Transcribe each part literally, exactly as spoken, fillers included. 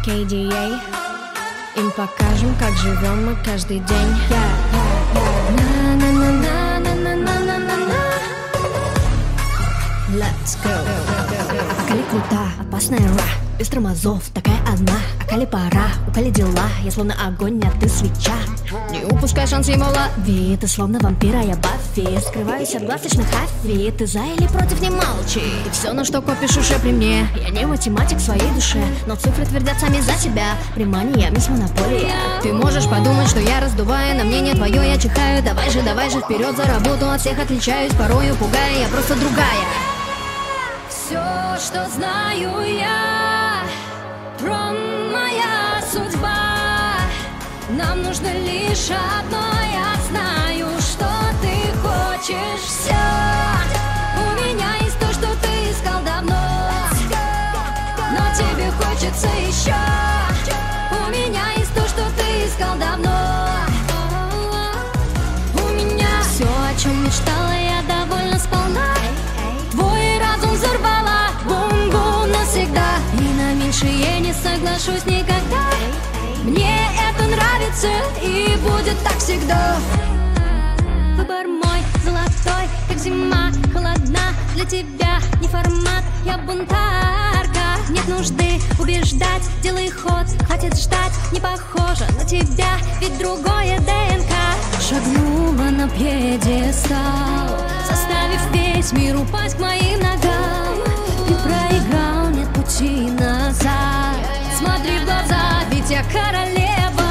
кей ди эй. Им покажем, как живем мы каждый день. На-на-на-на-на-на-на-на-на. Let's go. Акали крута, опасная ра, без тормозов, такая одна. Акали пора, упали дела, я словно огонь, а ты свеча. Не упускай шанс ему лови, ты словно вампир, а я Баффи. Скрываюсь от глаз точно Хаффи, ты за или против, не молчи. И все, на что копишь, уже при мне. Я не математик в своей душе, но цифры твердят сами за себя. Внимание, мисс Монополия. Ты можешь подумать, что я раздуваю, на мнение твое я чихаю. Давай же, давай же вперед за работу, от всех отличаюсь, порою пугая, я просто другая. Все, что знаю я, трон моя судьба. Нам нужно лишь одно, я знаю, что ты хочешь все. У меня есть то, что ты искал давно, но тебе хочется еще. У меня есть то, что ты искал давно. У меня все, о чем мечтала, я довольна сполна. Твой разум взорвала, бум-бум навсегда. И на меньшее не соглашусь никогда. Мне это нравится и будет так всегда. Выбор мой золотой, как зима холодна. Для тебя не формат, я бунтарка. Нет нужды убеждать, делай ход, хватит ждать. Не похожа на тебя, ведь другое ДНК. Шагнула на пьедестал, заставив весь мир упасть к моим ногам. Ты проиграл, нет пути назад. Смотри в глаза, ведь я королева.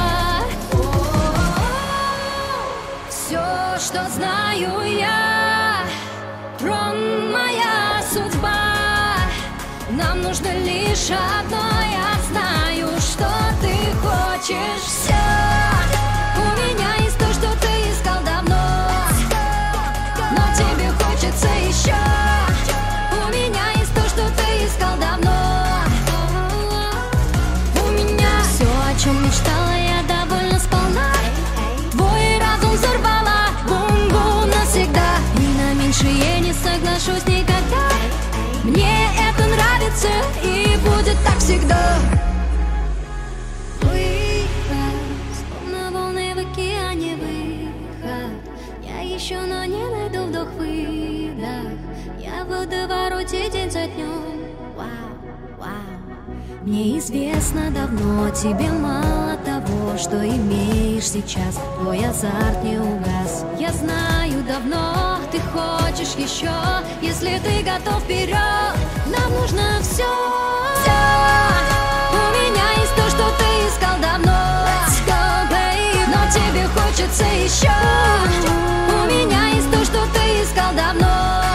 Все, что знаю я, трон моя судьба. Нам нужно лишь одно, я знаю, что ты хочешь все. У меня есть то, что ты искал давно, но тебе хочется еще. У меня есть то, что ты искал давно. У меня все, о чем мечтала, я довольна сполна. Твой разум взорвала, бум-бум навсегда. И на меньшее не соглашусь никогда. Мне это нравится и будет так всегда. Еще, но не найду вдох-выдох. Я в водовороте день за днем. Вау, вау. Мне известно давно, тебе мало того, что имеешь сейчас. Твой азарт не угас. Я знаю давно, ты хочешь еще. Если ты готов, вперед. Нам нужно все. Все. У меня есть то, что ты искал давно. Let's go, babe. Но тебе хочется еще. У меня есть то, что ты искал давно.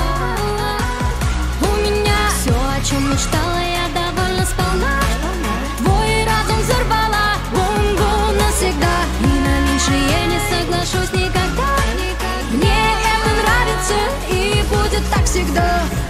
У меня все, о чем мечтала, я довольна сполна. Твой разум взорвала, бум-бум навсегда. И на меньшее не соглашусь никогда. Мне это нравится и будет так всегда.